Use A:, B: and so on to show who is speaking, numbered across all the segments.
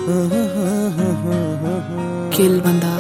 A: ਕਿਲ ਬੰਦਾ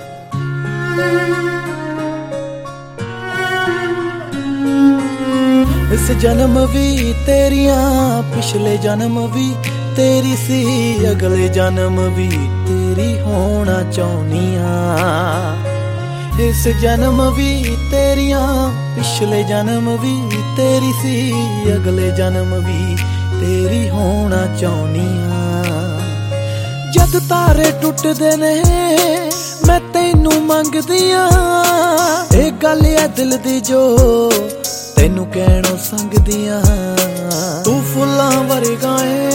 B: इस जन्म भी तेरिया पिछले जन्म भी तेरी सी अगले जन्म भी तेरी होना चाहनिया। इस जन्म भी तेरिया पिछले जन्म भी तेरी सी अगले जन्म भी तेरी होना चाहनिया। जद तारे टुटदे ने मैं तैनू मंगदिया ए गल है दिल दी जो तैनू कहणों संगदियां। तू फुल्लां वर्गा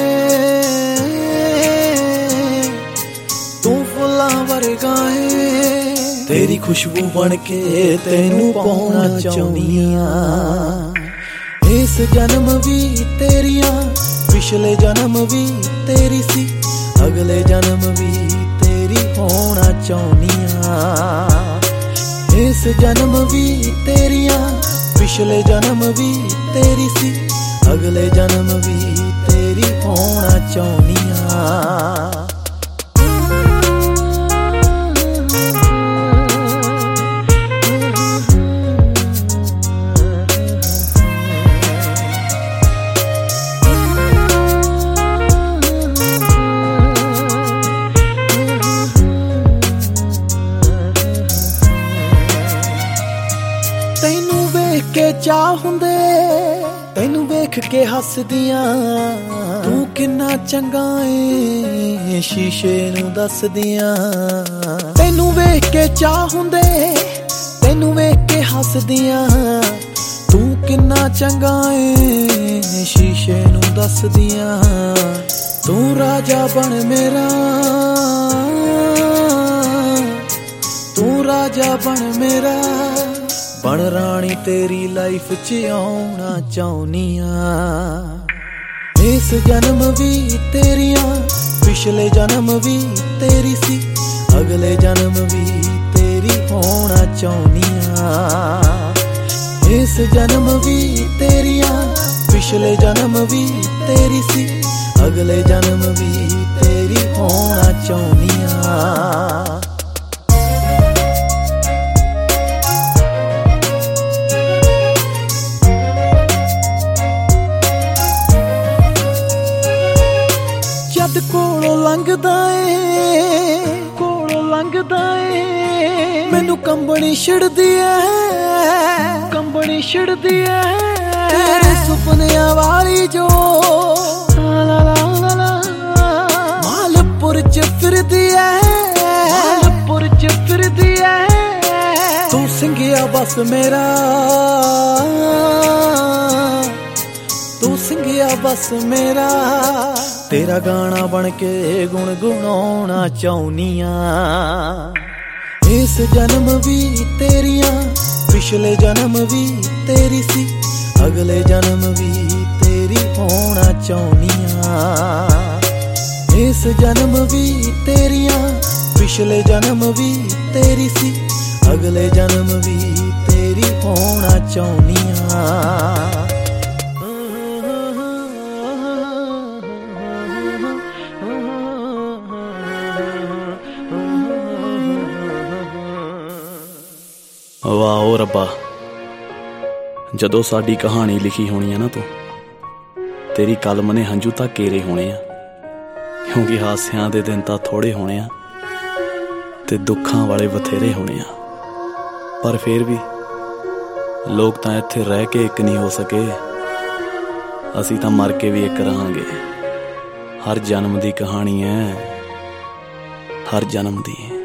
B: तू फुल्लां वर्गा तेरी खुशबू बन के तैनू पाउणा चाहनिया। इस जन्म भी तेरिया पिछले जन्म भी तेरी सी अगले जन्म भी तेरी होना चाहनिया। इस जन्म भी तेरिया पिछले जन्म भी तेरी सी अगले जन्म भी तेरी होना चाहनिया। तैनू वेख के चाह हुंदे तैनू वेख के हसदियां। तू किन्ना चंगा ए शीशे नू दसदियां। तैनू वेख के चाह हुंदे तैनू वेख के हसदियां। तू किन्ना चंगा ए शीशे नू दसदियां। तू राजा बन मेरा तू राजा बन मेरा बन रानी तेरी लाइफ च आउणा चाहनिया। इस जन्म भी तेरिया पिछले जन्म भी तेरी सी अगले जन्म भी तेरी होना चाहनिया। इस जन्म भी तेरिया पिछले जन्म भी तेरी सी अगले जन्म भी तेरी होना चाहनिया। जद कोलों लंघदा ए मैनू कंबनी छिड़दी है कंबनी छिड़दी है। तेरे सुपनियां वाली जो मालपुर च फिरदी है मालपुर च फिरदी है। तू सिंघिया बस मेरा तू सिंघिया बस मेरा तेरा गाना बन के गुणगुनाउणा चाहनिया। इस जन्म भी तेरिया पिछले जन्म भी तेरी सी अगले जन्म भी तेरी होना चाहनिया। इस जन्म भी तेरिया पिछले जन्म भी तेरी सी अगले जन्म भी तेरी होना चाहनिया।
C: वाह ओ रब्बा जदों साडी कहानी लिखी होनी है ना तू तेरी कलम ने हंझू तां केरे होने आ। क्योंकि हासियां दे दिन तां थोड़े होने आ ते दुखां वाले बथेरे होने आ। पर फिर भी लोग तां इत्थे रह के एक नहीं हो सके। असीं तां मर के भी एक रहांगे। हर जन्म दी कहानी है हर जन्म दी।